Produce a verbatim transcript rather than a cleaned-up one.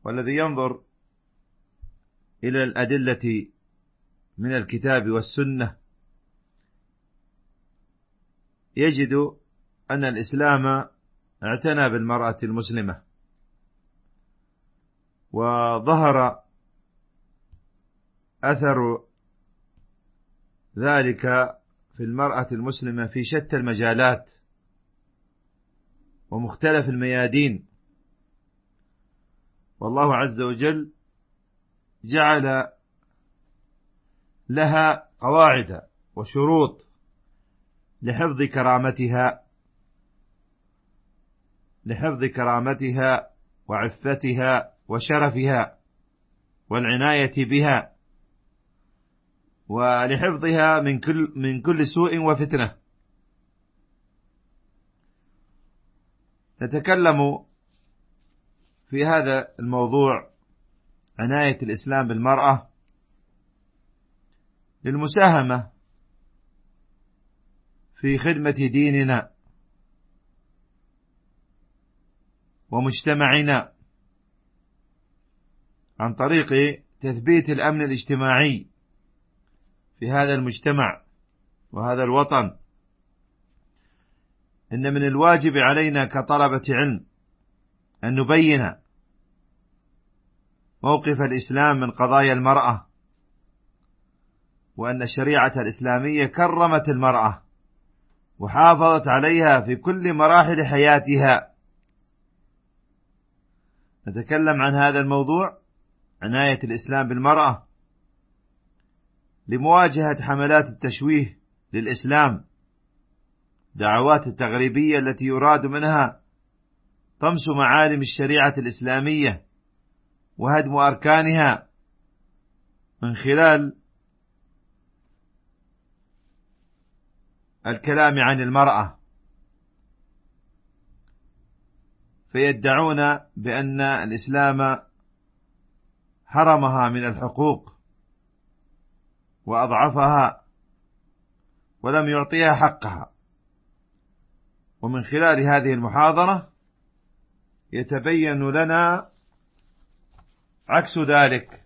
والذي ينظر إلى الأدلة من الكتاب والسنة يجد أن الإسلام اعتنى بالمرأة المسلمة، وظهر أثر ذلك في المرأة المسلمة في شتى المجالات ومختلف الميادين. والله عز وجل جعل لها قواعد وشروط لحفظ كرامتها لحفظ كرامتها وعفتها وشرفها والعناية بها، ولحفظها من كل من كل سوء وفتنة. نتكلم في هذا الموضوع عناية الإسلام بالمرأة للمساهمة في خدمة ديننا ومجتمعنا عن طريق تثبيت الأمن الاجتماعي في هذا المجتمع وهذا الوطن. إن من الواجب علينا كطلبة علم أن نبين موقف الإسلام من قضايا المرأة، وأن الشريعة الإسلامية كرمت المرأة وحافظت عليها في كل مراحل حياتها. نتكلم عن هذا الموضوع عناية الإسلام بالمرأة لمواجهة حملات التشويه للإسلام، دعوات التغريبية التي يراد منها طمس معالم الشريعة الإسلامية وهدم أركانها من خلال الكلام عن المرأة، فيدعون بأن الإسلام حرمها من الحقوق وأضعفها ولم يعطيها حقها. ومن خلال هذه المحاضرة يتبين لنا عكس ذلك،